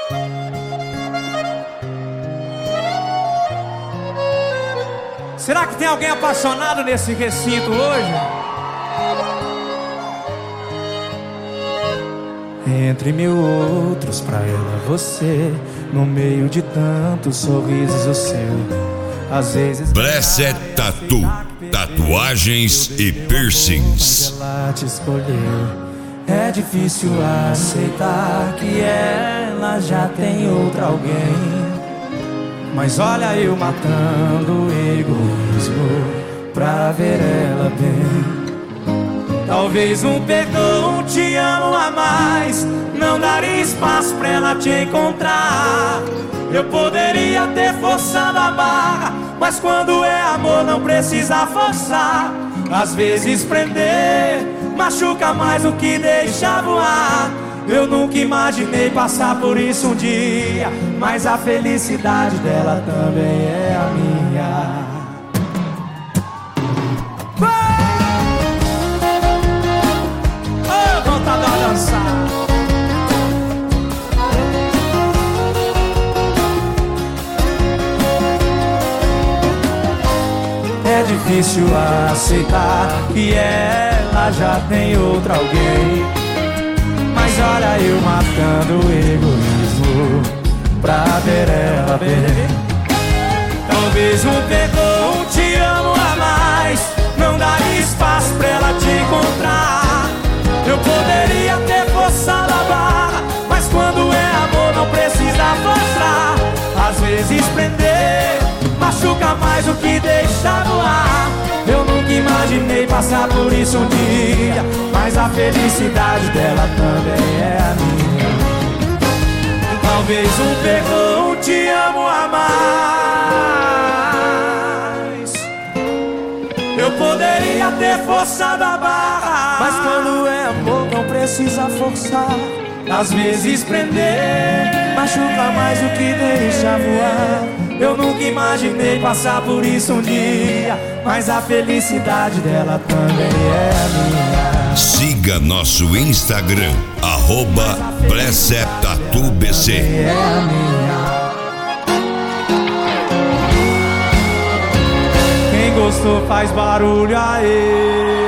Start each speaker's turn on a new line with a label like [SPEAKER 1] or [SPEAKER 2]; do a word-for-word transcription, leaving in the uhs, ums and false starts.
[SPEAKER 1] Será que tem alguém apaixonado nesse recinto hoje? Entre mil outros, pra ela você, no meio de tantos sorrisos o seu. Às vezes
[SPEAKER 2] Blessed Tattoo, tatuagens e piercings.
[SPEAKER 1] ela te escolheu. É difícil aceitar que ela já tem outra alguém. Mas olha eu matando o egoísmo pra ver ela bem. Talvez um perdão, te amo a mais, não daria espaço pra ela te encontrar. Eu poderia ter forçado a barra, mas quando é amor não precisa forçar. Às vezes prender machuca mais do que deixar voar. Eu nunca imaginei passar por isso um dia, mas a felicidade dela também é a minha. Oh, vontade de dançar. É difícil aceitar que ela já tem outra alguém. Mas olha eu matando o egoísmo pra ver ela bem. Talvez um perdão, te amo a mais, não daria espaço pra ela te encontrar. Eu poderia ter forçado a barra, mas quando é amor não precisa forçar. Às vezes prender machuca mais do que deixar no ar. Eu nunca imaginei passar por isso um dia, mas a felicidade dela também é a minha. Talvez um perdão, te amo a mais. Eu poderia ter forçado a barra, mas quando é amor não precisa forçar. Às vezes prender machuca mais do que deixar voar. Eu nunca imaginei passar por isso um dia, mas a felicidade dela também é a minha.
[SPEAKER 2] Siga nosso Instagram, arroba Blessed Tattoo B C.
[SPEAKER 1] É a minha. Quem gostou faz barulho aí.